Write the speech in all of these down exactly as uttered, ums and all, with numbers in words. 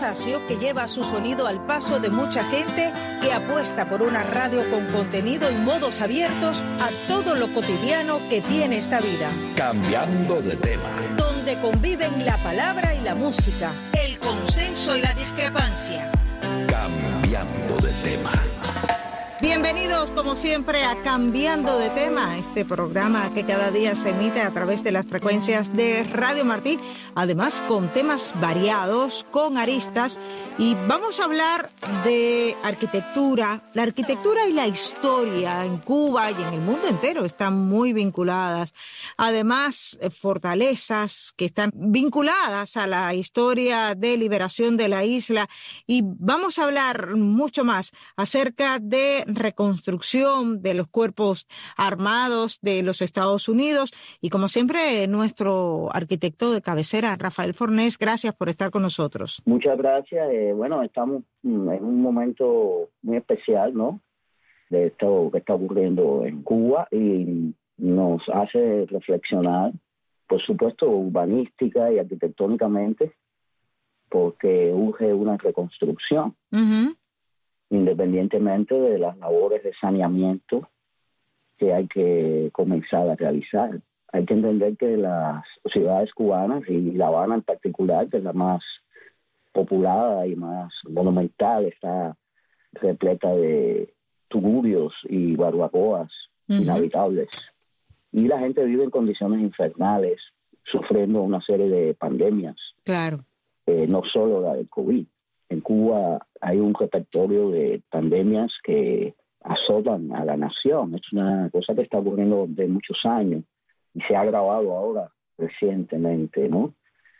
espacio que lleva su sonido al paso de mucha gente que apuesta por una radio con contenido y modos abiertos a todo lo cotidiano que tiene esta vida. Cambiando de tema. Donde conviven la palabra y la música, el consenso y la discrepancia. Cambiando de tema. Bienvenidos, como siempre, a Cambiando de Tema, este programa que cada día se emite a través de las frecuencias de Radio Martí, además con temas variados, con aristas, y vamos a hablar de arquitectura. La arquitectura y la historia en Cuba y en el mundo entero están muy vinculadas. Además, fortalezas que están vinculadas a la historia de liberación de la isla, y vamos a hablar mucho más acerca de reconstrucción de los cuerpos armados de los Estados Unidos. Y como siempre, nuestro arquitecto de cabecera, Rafael Fornés, gracias por estar con nosotros. Muchas gracias. Eh, bueno, estamos en un momento muy especial, ¿no?, de esto que está ocurriendo en Cuba, y nos hace reflexionar, por supuesto, urbanística y arquitectónicamente, porque urge una reconstrucción. Uh-huh. Independientemente de las labores de saneamiento que hay que comenzar a realizar. Hay que entender que las ciudades cubanas, y La Habana en particular, que es la más poblada y más monumental, está repleta de tugurios y barbacoas uh-huh. inhabitables. Y la gente vive en condiciones infernales, sufriendo una serie de pandemias. Claro. Eh, no solo la del COVID. En Cuba hay un repertorio de pandemias que azotan a la nación. Es una cosa que está ocurriendo de muchos años y se ha agravado ahora recientemente, ¿no?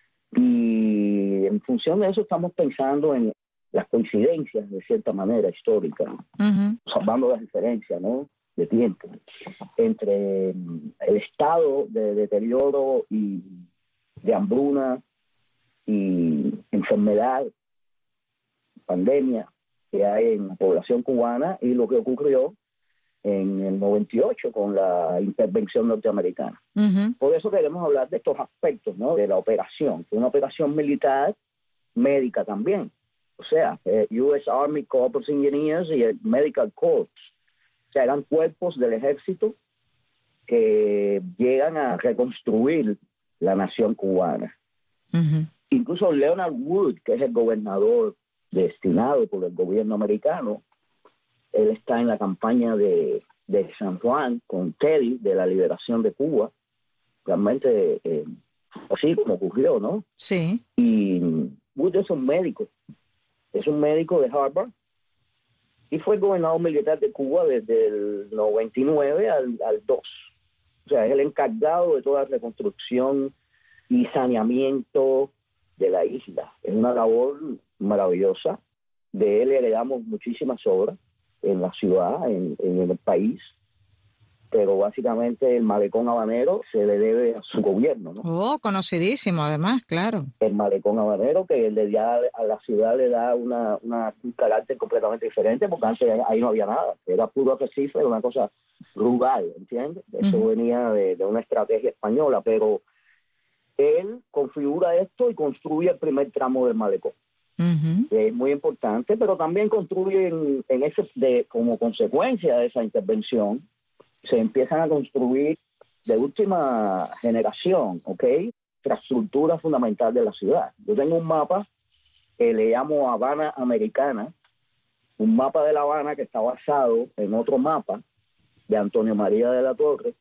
Y en función de eso estamos pensando en las coincidencias, de cierta manera, históricas, uh-huh. salvando las diferencias, ¿no?, de tiempo, entre el estado de deterioro y de hambruna y enfermedad, pandemia que hay en la población cubana, y lo que ocurrió en el noventa y ocho con la intervención norteamericana. Uh-huh. Por eso queremos hablar de estos aspectos, ¿no?, de la operación, una operación militar, médica también. O sea, eh, U S Army Corps of Engineers y el Medical Corps. O sea, eran cuerpos del ejército que llegan a reconstruir la nación cubana. Uh-huh. Incluso Leonard Wood, que es el gobernador destinado por el gobierno americano, él está en la campaña de, de San Juan con Teddy, de la liberación de Cuba, realmente eh, así como ocurrió, ¿no? Sí. Y Wood es un médico, es un médico de Harvard, y fue gobernador militar de Cuba desde el noventa y nueve al, al dos. O sea, es el encargado de toda la reconstrucción y saneamiento de la isla. Es una labor maravillosa. De él heredamos muchísimas obras en la ciudad, en, en el país, pero básicamente el malecón habanero se le debe a su gobierno, ¿no? Oh, conocidísimo además, claro. El malecón habanero, que le da a la ciudad le da una, una, un carácter completamente diferente, porque antes ahí no había nada, era puro arrecife, era una cosa rural, ¿entiendes? Eso uh-huh. venía de, de una estrategia española, pero él configura esto y construye el primer tramo del malecón. Uh-huh. Es muy importante, pero también construye en, en ese, de, como consecuencia de esa intervención, se empiezan a construir de última generación, ¿ok?, infraestructura fundamental de la ciudad. Yo tengo un mapa que le llamo Habana Americana, un mapa de La Habana que está basado en otro mapa de Antonio María de la Torre,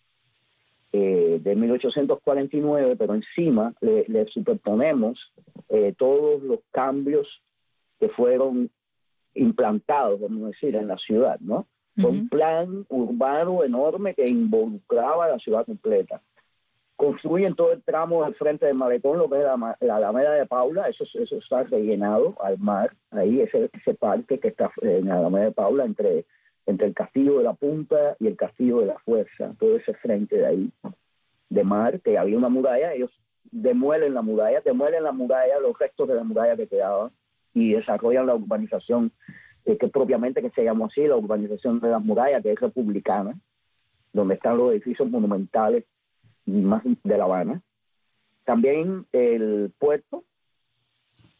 Eh, de mil ochocientos cuarenta y nueve, pero encima le, le superponemos eh, todos los cambios que fueron implantados, vamos a decir, en la ciudad, ¿no? Fue uh-huh. un plan urbano enorme que involucraba a la ciudad completa. Construyen todo el tramo del frente del malecón, lo que es la, la Alameda de Paula, eso, eso está rellenado al mar, ahí ese, ese parque que está en la Alameda de Paula, entre entre el Castillo de la Punta y el Castillo de la Fuerza, todo ese frente de ahí, de mar, que había una muralla, ellos demuelen la muralla, demuelen la muralla, los restos de la muralla que quedaban, y desarrollan la urbanización, eh, que propiamente que se llamó así, la urbanización de las murallas, que es republicana, donde están los edificios monumentales más de La Habana. También el puerto,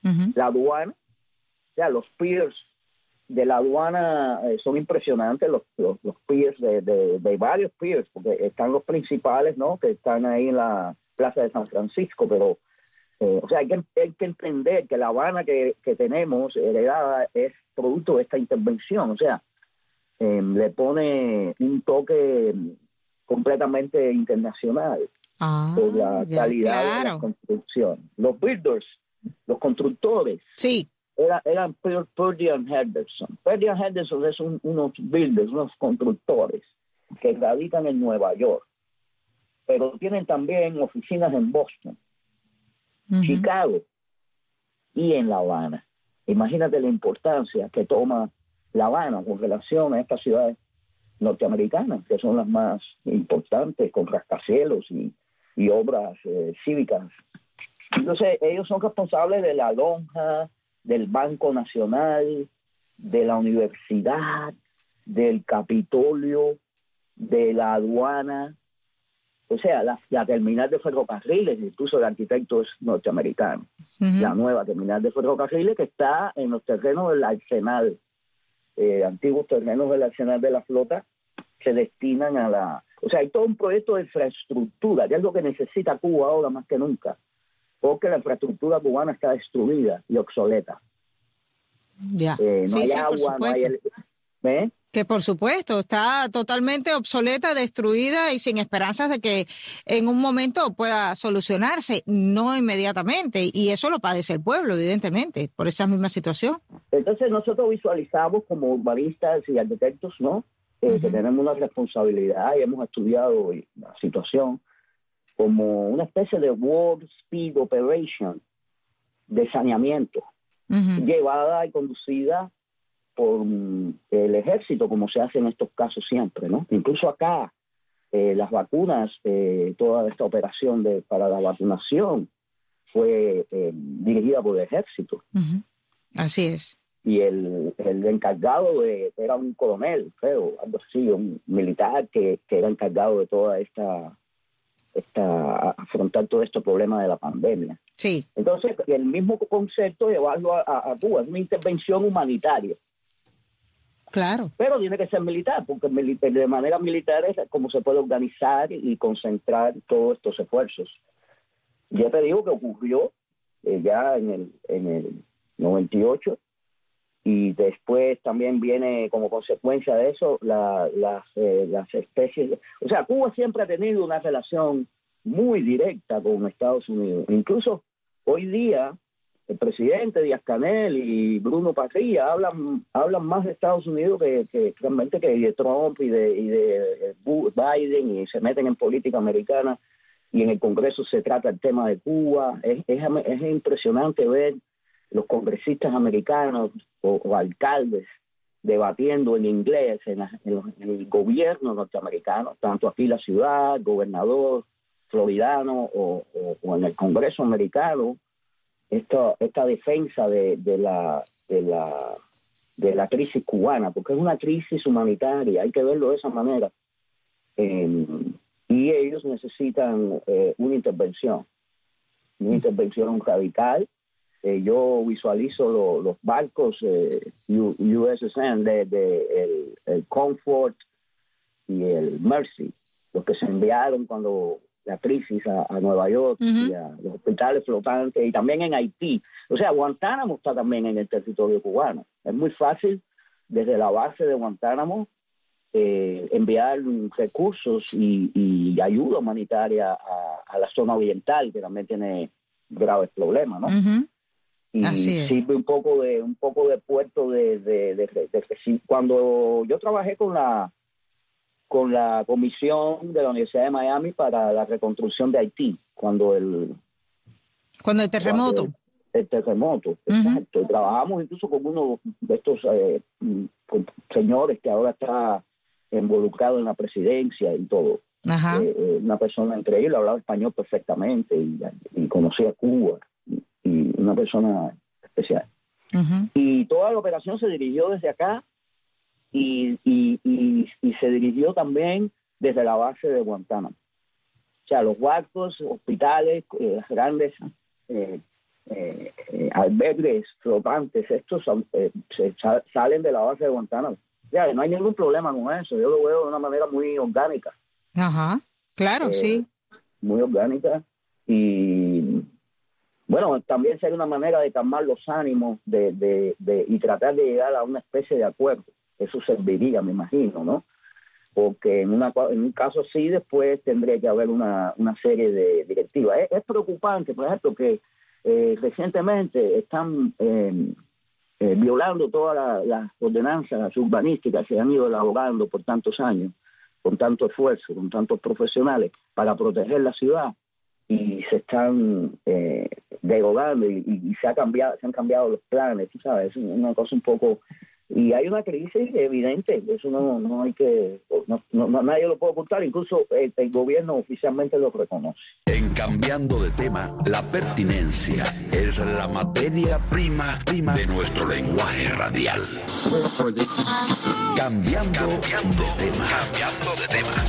Uh-huh. La aduana, o sea, los piers de la aduana eh, son impresionantes, los, los, los piers de, de, de varios piers, porque están los principales, ¿no?, que están ahí en la Plaza de San Francisco, pero, eh, o sea, hay que, hay que entender que la Habana que, que tenemos heredada es producto de esta intervención, o sea, eh, le pone un toque completamente internacional ah, por la ya, calidad claro. de la construcción. Los builders, los constructores, sí. Era, eran Purdy and Henderson. Purdy and Henderson es un, unos builders, unos constructores que radican en Nueva York, pero tienen también oficinas en Boston, uh-huh. Chicago y en La Habana. Imagínate la importancia que toma La Habana con relación a estas ciudades norteamericanas, que son las más importantes, con rascacielos y, y obras eh, cívicas. Entonces, ellos son responsables de la lonja, del Banco Nacional, de la Universidad, del Capitolio, de la aduana, o sea, la, la terminal de ferrocarriles, incluso el arquitecto es norteamericano. Uh-huh. La nueva terminal de ferrocarriles que está en los terrenos del Arsenal, eh, antiguos terrenos del Arsenal de la flota, se destinan a la... O sea, hay todo un proyecto de infraestructura, que es lo que necesita Cuba ahora más que nunca, porque la infraestructura cubana está destruida y obsoleta. Ya. Eh, no sí, hay sí, agua, no hay... El... ¿Eh? Que por supuesto está totalmente obsoleta, destruida y sin esperanzas de que en un momento pueda solucionarse, no inmediatamente. Y eso lo padece el pueblo, evidentemente, por esa misma situación. Entonces nosotros visualizamos como urbanistas y arquitectos, ¿no? Eh, uh-huh. que tenemos una responsabilidad y hemos estudiado la situación como una especie de Warp Speed Operation de saneamiento, uh-huh. llevada y conducida por um, el ejército, como se hace en estos casos siempre, ¿no? Incluso acá, eh, las vacunas, eh, toda esta operación de para la vacunación fue eh, dirigida por el ejército. Uh-huh. Así es. Y el, el encargado de, era un coronel, creo, algo así, un militar que, que era encargado de toda esta... Esta, afrontar todo este problema de la pandemia. Sí. Entonces, el mismo concepto llevarlo a, a, a Cuba es una intervención humanitaria. Claro. Pero tiene que ser militar, porque de manera militar es como se puede organizar y concentrar todos estos esfuerzos. Ya te digo que ocurrió eh, ya en el, en el noventa y ocho, y después también viene como consecuencia de eso la, las, eh, las especies. O sea, Cuba siempre ha tenido una relación muy directa con Estados Unidos. Incluso hoy día el presidente Díaz-Canel y Bruno Parrilla hablan hablan más de Estados Unidos que, que realmente que de Trump y de, y de Biden, y se meten en política americana, y en el Congreso se trata el tema de Cuba. Es, es, es impresionante ver los congresistas americanos o, o alcaldes debatiendo en inglés en, la, en, los, en el gobierno norteamericano, tanto aquí en la ciudad, gobernador floridano o, o, o en el Congreso americano, esta, esta defensa de, de, la, de, la, de la crisis cubana, porque es una crisis humanitaria, hay que verlo de esa manera. Eh, y ellos necesitan eh, una intervención, una intervención radical. Eh, yo visualizo lo, los barcos eh, U S S N de, de el, el Comfort y el Mercy, los que se enviaron cuando la crisis a, a Nueva York, uh-huh. y a los hospitales flotantes, y también en Haití. O sea, Guantánamo está también en el territorio cubano. Es muy fácil desde la base de Guantánamo eh, enviar recursos y, y ayuda humanitaria a, a la zona oriental, que también tiene graves problemas, ¿no? Uh-huh. Y sirve un poco de un poco de puerto de, de, de, de, de cuando yo trabajé con la con la comisión de la Universidad de Miami para la reconstrucción de Haití, cuando el cuando el terremoto cuando el, el terremoto, uh-huh. exacto. Trabajamos incluso con uno de estos eh, con señores que ahora está involucrado en la presidencia y todo. Uh-huh. Eh, una persona increíble, hablaba español perfectamente y, y conocía Cuba. Y una persona especial. Uh-huh. Y toda la operación se dirigió desde acá y, y, y, y se dirigió también desde la base de Guantánamo. O sea, los barcos, hospitales, eh, las grandes eh, eh, eh, albergues flotantes, estos eh, se sa- salen de la base de Guantánamo. Ya, no hay ningún problema con eso, yo lo veo de una manera muy orgánica. Ajá, claro, eh, sí. Muy orgánica, y bueno, también sería una manera de calmar los ánimos de, de, de y tratar de llegar a una especie de acuerdo. Eso serviría, me imagino, ¿no? Porque en, una, en un caso así después tendría que haber una, una serie de directivas. Es, es preocupante, por ejemplo, que eh, recientemente están eh, eh, violando todas la, las ordenanzas urbanísticas que han ido elaborando por tantos años, con tanto esfuerzo, con tantos profesionales, para proteger la ciudad, y se están eh, derogando y, y, y se ha cambiado, se han cambiado los planes, tú sabes, es una cosa un poco, y hay una crisis evidente, eso no, no hay que, no, no, nadie lo puede ocultar, incluso el, el gobierno oficialmente lo reconoce. En Cambiando de Tema, la pertinencia es la materia prima, prima de nuestro lenguaje radial. Cambiando, Cambiando de Tema. Cambiando de Tema.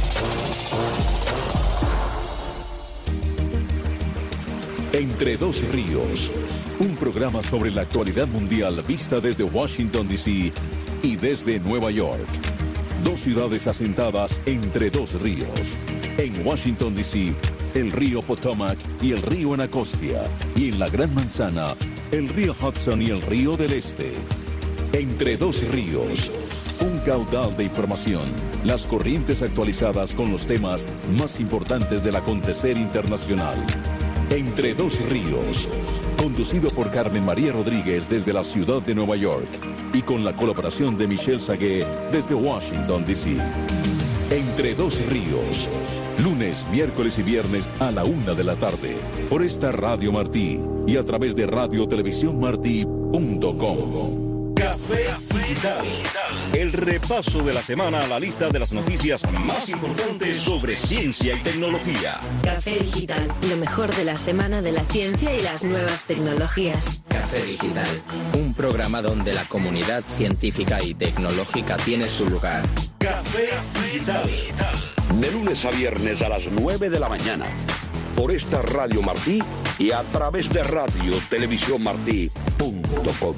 Entre dos ríos, un programa sobre la actualidad mundial vista desde Washington, D C y desde Nueva York. Dos ciudades asentadas entre dos ríos. En Washington, D C, el río Potomac y el río Anacostia. Y en la Gran Manzana, el río Hudson y el río del Este. Entre dos ríos, un caudal de información, las corrientes actualizadas con los temas más importantes del acontecer internacional. Entre dos ríos, conducido por Carmen María Rodríguez desde la ciudad de Nueva York y con la colaboración de Michelle Sagué desde Washington, D C. Entre dos ríos, lunes, miércoles y viernes a la una de la tarde, por esta Radio Martí y a través de radio televisión martí punto com. Café Digital. El repaso de la semana a la lista de las noticias más importantes sobre ciencia y tecnología. Café Digital, lo mejor de la semana de la ciencia y las nuevas tecnologías. Café Digital, un programa donde la comunidad científica y tecnológica tiene su lugar. Café Digital. De lunes a viernes a las nueve de la mañana, por esta Radio Martí y a través de radio televisión martí punto com.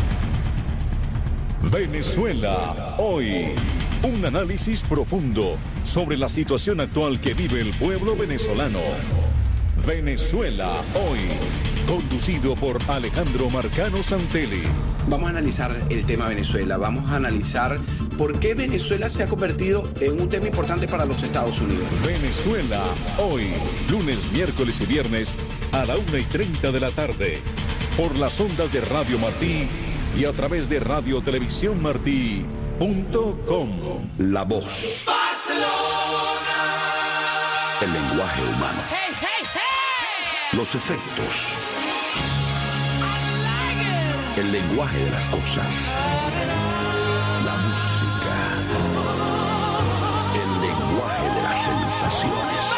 Venezuela hoy. Un análisis profundo sobre la situación actual que vive el pueblo venezolano. Venezuela hoy. Conducido por Alejandro Marcano Santelli. Vamos a analizar el tema Venezuela. Vamos a analizar por qué Venezuela se ha convertido en un tema importante para los Estados Unidos. Venezuela hoy. Lunes, miércoles y viernes a la una y treinta de la tarde. Por las ondas de Radio Martí y a través de radio televisión martí punto com. La voz. Barcelona. El lenguaje humano. Hey, hey, hey. Los efectos. Like el lenguaje de las cosas. La música. El lenguaje de las sensaciones.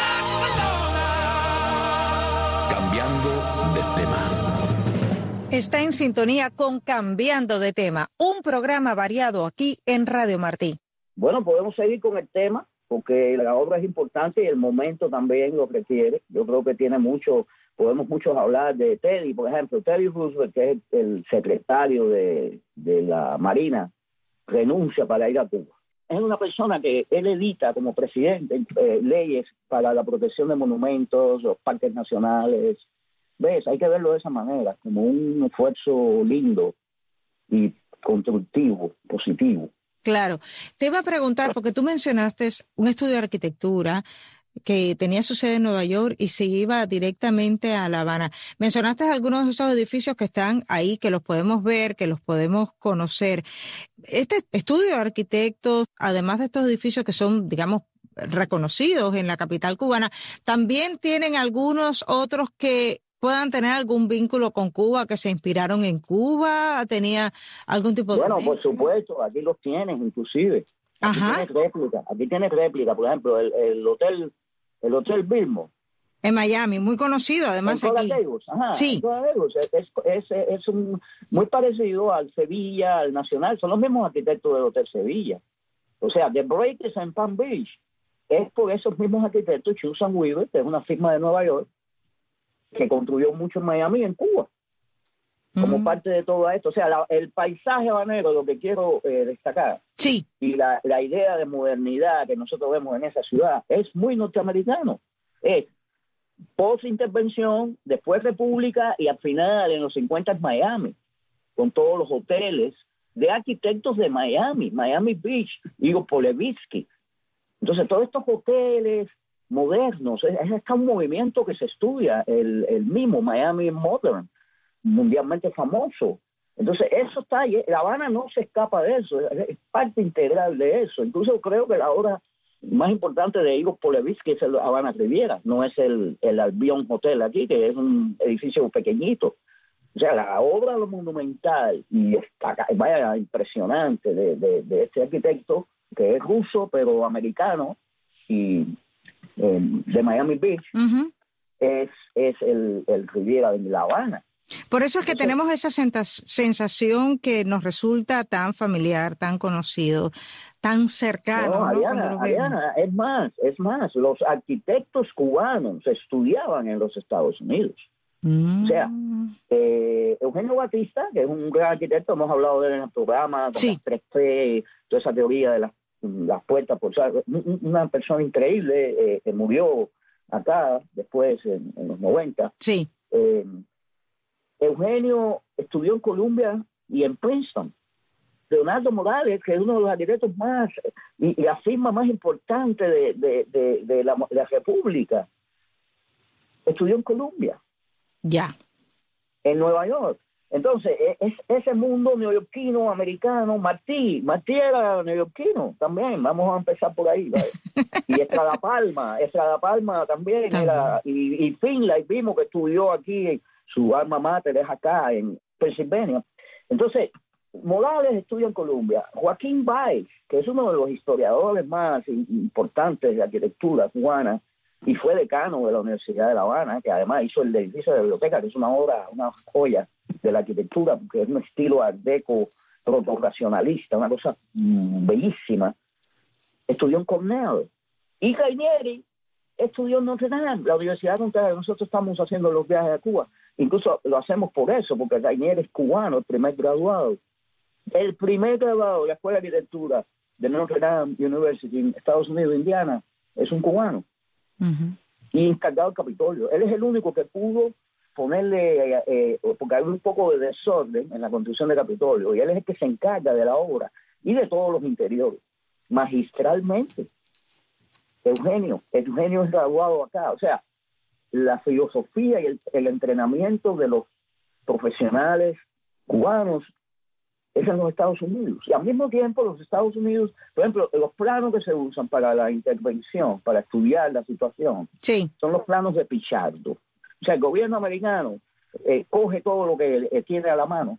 Cambiando de tema. Está en sintonía con Cambiando de Tema, un programa variado aquí en Radio Martí. Bueno, podemos seguir con el tema, porque la obra es importante y el momento también lo requiere. Yo creo que tiene mucho, podemos muchos hablar de Teddy, por ejemplo, Teddy Roosevelt, que es el secretario de, de la Marina, renuncia para ir a Cuba. Es una persona que él edita como presidente eh, leyes para la protección de monumentos, los parques nacionales. ¿Ves? Hay que verlo de esa manera, como un esfuerzo lindo y constructivo, positivo. Claro. Te iba a preguntar, porque tú mencionaste un estudio de arquitectura que tenía su sede en Nueva York y se iba directamente a La Habana. Mencionaste algunos de esos edificios que están ahí, que los podemos ver, que los podemos conocer. Este estudio de arquitectos, además de estos edificios que son, digamos, reconocidos en la capital cubana, también tienen algunos otros que puedan tener algún vínculo con Cuba, que se inspiraron en Cuba, tenía algún tipo de... Bueno, por supuesto, aquí los tienes inclusive. Aquí Ajá. tienes réplica, aquí tienes réplica, por ejemplo, el, el hotel el hotel Bilmo. En Miami, muy conocido además en aquí. Davis, ajá, sí. En Davis, es, es, es, es un, muy parecido al Sevilla, al Nacional, son los mismos arquitectos del Hotel Sevilla. O sea, The Breakers en Palm Beach es por esos mismos arquitectos. Susan Weaver, que es una firma de Nueva York, que construyó mucho en Miami y en Cuba. como Mm. parte de todo esto. O sea, la, el paisaje habanero, lo que quiero eh, destacar, sí, y la, la idea de modernidad que nosotros vemos en esa ciudad es muy norteamericano. Es post-intervención, después república y al final en los cincuenta Miami, con todos los hoteles de arquitectos de Miami, Miami Beach, Igor Polevitsky. Entonces, todos estos hoteles modernos, es, es está un movimiento que se estudia, el, el mismo Miami Modern, mundialmente famoso. Entonces, eso está ahí. La Habana no se escapa de eso, es, es parte integral de eso. Incluso creo que la obra más importante de Igor Polevitsky es el Habana Riviera, no es el, el Albion Hotel aquí, que es un edificio pequeñito. O sea, la obra lo monumental y está, vaya, impresionante de, de, de este arquitecto, que es ruso, pero americano, y eh, de Miami Beach, uh-huh. es, es el, el Riviera de La Habana. Por eso es que Entonces, tenemos esa sensación que nos resulta tan familiar, tan conocido, tan cercano. No, Ariana, ¿no? Ariana, es más, es más, los arquitectos cubanos estudiaban en los Estados Unidos. Mm. O sea, eh, Eugenio Batista, que es un gran arquitecto, hemos hablado de él en el programa, con sí. las tres P, toda esa teoría de las, las puertas, por, o sea, una persona increíble, eh, que murió acá después en, en los noventa. Sí. Eh, Eugenio estudió en Columbia y en Princeton. Leonardo Morales, que es uno de los arquitectos más, y, y la firma más importante de, de, de, de, la, de la República, estudió en Columbia. Ya. En Nueva York. Entonces, es ese mundo neoyorquino, americano. Martí, Martí era neoyorquino también, vamos a empezar por ahí, ¿vale? Y Estrada Palma, Estrada Palma también, también. era, y, y Finlay vimos que estudió aquí, su alma mater es acá en Pensilvania. Entonces, Morales estudia en Columbia. Joaquín Báez, que es uno de los historiadores más importantes de arquitectura cubana, y fue decano de la Universidad de La Habana, que además hizo el edificio de la biblioteca, que es una obra, una joya de la arquitectura, porque es un estilo art deco proto-racionalista, una cosa mmm, bellísima. Estudió en Cornell. Y Rainieri estudió en Notre Dame, la Universidad de Notre Dame. Nosotros estamos haciendo los viajes a Cuba. Incluso lo hacemos por eso, porque Rainieri es cubano, el primer graduado. El primer graduado de la Escuela de Arquitectura de Notre Dame University en Estados Unidos, Indiana, es un cubano. Uh-huh. Y encargado del Capitolio. Él es el único que pudo ponerle, eh, eh, porque hay un poco de desorden en la construcción del Capitolio, y él es el que se encarga de la obra y de todos los interiores, magistralmente. Eugenio, Eugenio es graduado acá. O sea, la filosofía y el, el entrenamiento de los profesionales cubanos es en los Estados Unidos. Y al mismo tiempo los Estados Unidos, por ejemplo, los planos que se usan para la intervención, para estudiar la situación, sí. son los planos de Pichardo. O sea, el gobierno americano eh, coge todo lo que eh, tiene a la mano.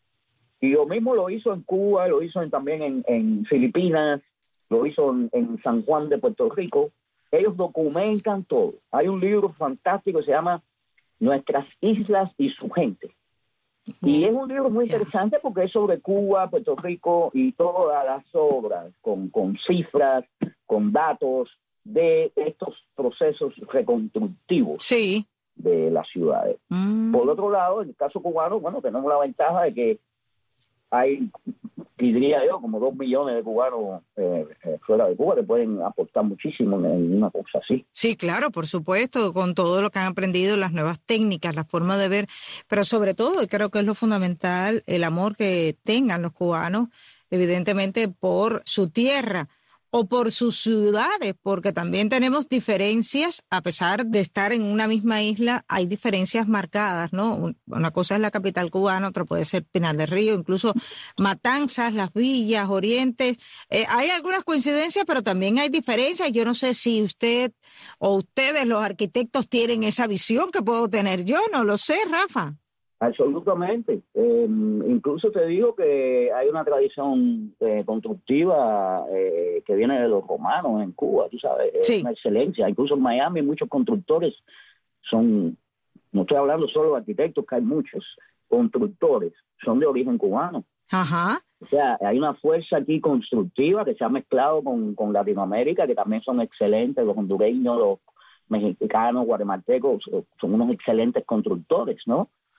Y lo mismo lo hizo en Cuba, lo hizo en, también en, en Filipinas, lo hizo en, en San Juan de Puerto Rico. Ellos documentan todo. Hay un libro fantástico que se llama Nuestras Islas y su Gente. Y es un libro muy interesante porque es sobre Cuba, Puerto Rico y todas las obras, con, con cifras, con datos de estos procesos reconstructivos sí. de las ciudades. Mm. Por otro lado, en el caso cubano, bueno, tenemos la ventaja de que hay, diría yo, como dos millones de cubanos eh, eh, fuera de Cuba que pueden aportar muchísimo en, en una cosa así. Sí, claro, por supuesto, con todo lo que han aprendido, las nuevas técnicas, la forma de ver, pero sobre todo, y creo que es lo fundamental, el amor que tengan los cubanos, evidentemente, por su tierra o por sus ciudades, porque también tenemos diferencias, a pesar de estar en una misma isla, hay diferencias marcadas, ¿no? Una cosa es la capital cubana, otra puede ser Pinar del Río, incluso Matanzas, Las Villas, Orientes. Eh, hay algunas coincidencias, pero también hay diferencias. Yo no sé si usted o ustedes, los arquitectos, tienen esa visión que puedo tener yo, no lo sé, Rafa. Absolutamente. Eh, incluso te digo que hay una tradición eh, constructiva eh, que viene de los romanos en Cuba, tú sabes, sí. Es una excelencia. Incluso en Miami muchos constructores son, no estoy hablando solo de arquitectos, que hay muchos constructores, son de origen cubano. Ajá. O sea, hay una fuerza aquí constructiva que se ha mezclado con, con Latinoamérica, que también son excelentes, los hondureños, los mexicanos, guatemaltecos, son unos excelentes constructores, ¿no?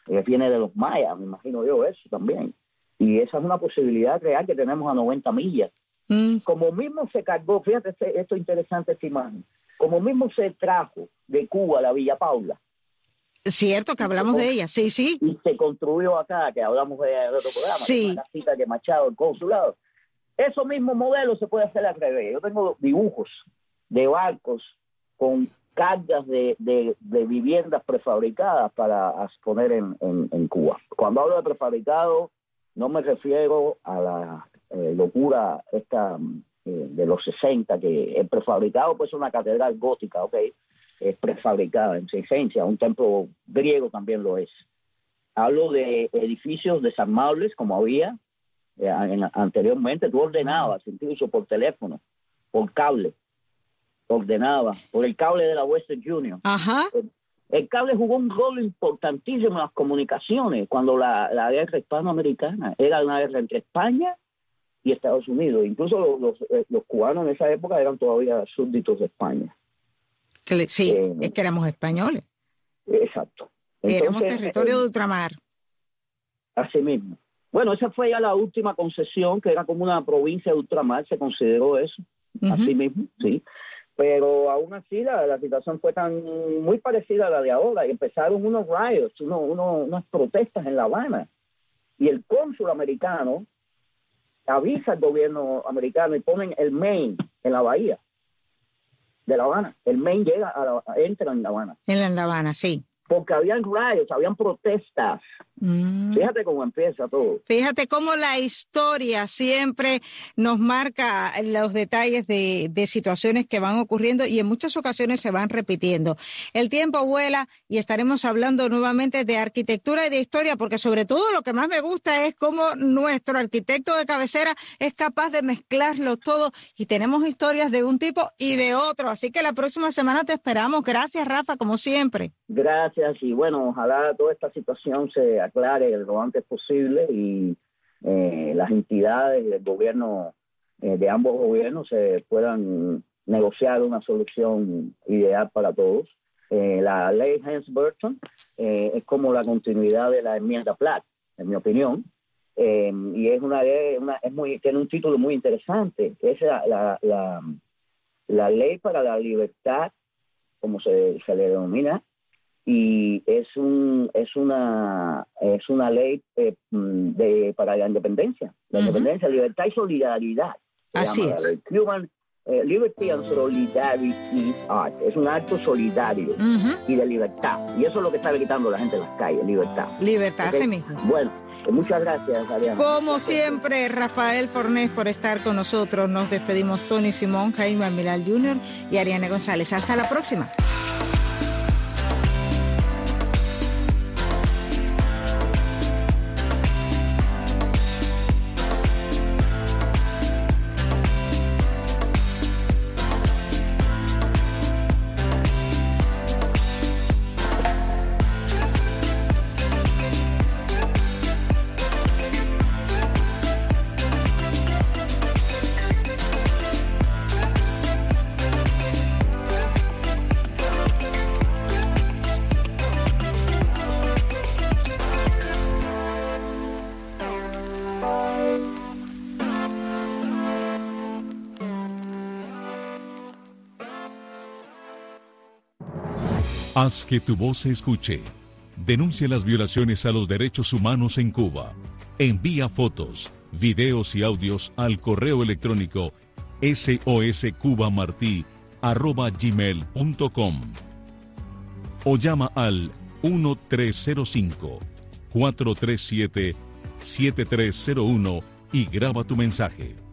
que viene de los mayas, me imagino yo eso también. Y esa es una posibilidad real que tenemos a noventa millas. Mm. Como mismo se cargó, fíjate este, esto es interesante, esta imagen, como mismo se trajo de Cuba la Villa Paula. Cierto, que hablamos de ella, sí, sí. Y se construyó acá, que hablamos de otro programa, sí. La casita que Machado, el consulado. Eso mismo modelo se puede hacer al revés. Yo tengo dibujos de barcos con cargas de, de, de viviendas prefabricadas para poner en, en, en Cuba. Cuando hablo de prefabricado, no me refiero a la eh, locura esta eh, de los sesenta, que el prefabricado pues es una catedral gótica, ¿ok? Es prefabricada en su esencia, un templo griego también lo es. Hablo de edificios desarmables como había eh, en, anteriormente. Tú ordenabas, incluso por teléfono, por cable, ordenabas, por el cable de la Western Union. Ajá. El, el cable jugó un rol importantísimo en las comunicaciones cuando la, la guerra hispanoamericana era una guerra entre España y Estados Unidos. Incluso los, los, los cubanos en esa época eran todavía súbditos de España. Sí, eh, es que éramos españoles. Exacto. Entonces, éramos territorio eh, de ultramar. Así mismo. Bueno, esa fue ya la última concesión, que era como una provincia de ultramar, se consideró eso, uh-huh. Así mismo, sí. Pero aún así la, la situación fue tan muy parecida a la de ahora, y empezaron unos riots, uno, uno, unas protestas en La Habana, y el cónsul americano avisa al gobierno americano y ponen el Maine en la bahía de La Habana. El Maine llega a la, entra en La Habana. En La Habana, sí. Porque habían riots, habían protestas. Mm. Fíjate cómo empieza todo. Fíjate cómo la historia siempre nos marca los detalles de, de situaciones que van ocurriendo y en muchas ocasiones se van repitiendo. El tiempo vuela y estaremos hablando nuevamente de arquitectura y de historia, porque sobre todo lo que más me gusta es cómo nuestro arquitecto de cabecera es capaz de mezclarlo todo y tenemos historias de un tipo y de otro. Así que la próxima semana te esperamos. Gracias, Rafa, como siempre. Gracias. Y bueno, ojalá toda esta situación se aclare lo antes posible y eh, las entidades del gobierno, eh, de ambos gobiernos, se puedan negociar una solución ideal para todos. Eh, la ley Helms-Burton eh, es como la continuidad de la enmienda Platt, en mi opinión, eh, y es una ley, una, es muy, tiene un título muy interesante, que es la, la, la, la ley para la libertad, como se, se le denomina, y es un es una es una ley eh, de para la independencia, la uh-huh. independencia, libertad y solidaridad. Así es. La Human eh, Liberty and Solidarity Act. Es un acto solidario uh-huh. y de libertad. Y eso es lo que está gritando la gente en las calles, libertad. Libertad, ¿okay? Así mismo. Bueno, pues muchas gracias, Ariana. Como siempre, Rafael Fornés por estar con nosotros. Nos despedimos Tony Simón, Jaime Almiral junior y Ariana González. Hasta la próxima. Haz que tu voz se escuche. Denuncia las violaciones a los derechos humanos en Cuba. Envía fotos, videos y audios al correo electrónico soscubamartí arroba gmail punto com o llama al uno tres cero cinco, cuatro tres siete, siete tres cero uno y graba tu mensaje.